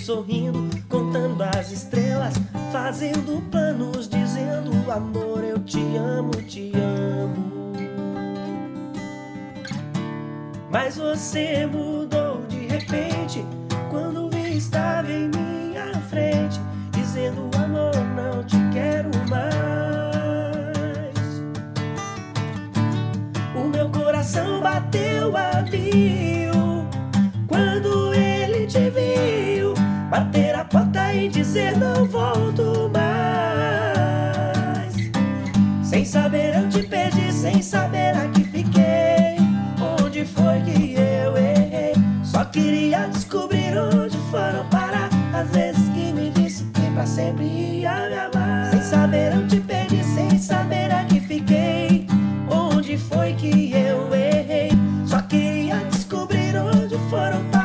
sorrindo, contando as estrelas, fazendo planos, dizendo: amor, eu te amo, te amo. Mas você mudou de repente, quando estava em minha frente, dizendo: amor, não te quero mais. O meu coração bateu a mil quando ele te viu bater a porta e dizer: não volto mais. Sem saber eu te perdi, sem saber aqui fiquei. Onde foi que eu errei? Só queria descobrir onde foram parar as vezes que me disse que pra sempre ia me amar. Sem saber eu te perdi, sem saber aqui fiquei. Onde foi que eu errei? Só queria descobrir onde foram parar